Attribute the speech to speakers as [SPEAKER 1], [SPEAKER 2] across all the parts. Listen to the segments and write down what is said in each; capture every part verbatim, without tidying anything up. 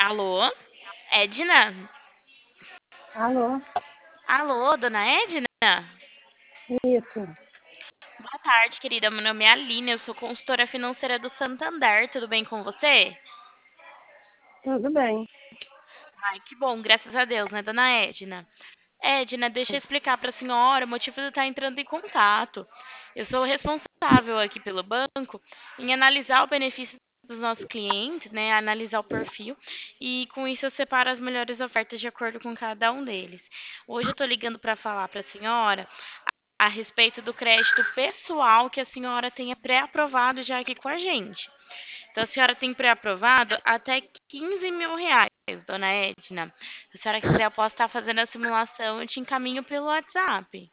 [SPEAKER 1] Alô? Edna?
[SPEAKER 2] Alô?
[SPEAKER 1] Alô, dona Edna?
[SPEAKER 2] Isso.
[SPEAKER 1] Boa tarde, querida. Meu nome é Aline, eu sou consultora financeira do Santander. Tudo bem com você?
[SPEAKER 2] Tudo bem.
[SPEAKER 1] Ai, que bom, graças a Deus, né, dona Edna? Edna, deixa eu explicar para a senhora o motivo de eu estar entrando em contato. Eu sou responsável aqui pelo banco em analisar o benefício dos nossos clientes, né, analisar o perfil e com isso eu separo as melhores ofertas de acordo com cada um deles. Hoje eu estou ligando para falar para a senhora a respeito do crédito pessoal que a senhora tenha pré-aprovado já aqui com a gente. Então, a senhora tem pré-aprovado até quinze mil reais, dona Edna. Se a senhora quiser, eu posso estar fazendo a simulação e te encaminho pelo WhatsApp.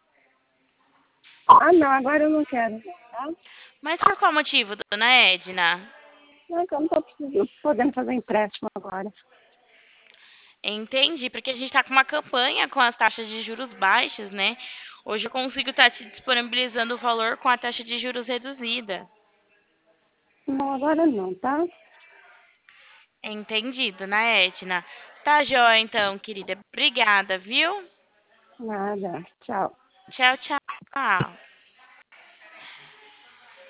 [SPEAKER 2] Ah, não, agora eu não quero. Tá?
[SPEAKER 1] Mas por qual motivo, dona Edna?
[SPEAKER 2] Não, é que eu não estou precisando, podendo fazer empréstimo agora.
[SPEAKER 1] Entendi, porque a gente está com uma campanha com as taxas de juros baixas, né? Hoje eu consigo estar te disponibilizando o valor com a taxa de juros reduzida.
[SPEAKER 2] Não, agora não, tá?
[SPEAKER 1] Entendi, dona Edna. Tá jóia, então, querida. Obrigada, viu?
[SPEAKER 2] Nada. Tchau.
[SPEAKER 1] Tchau, tchau.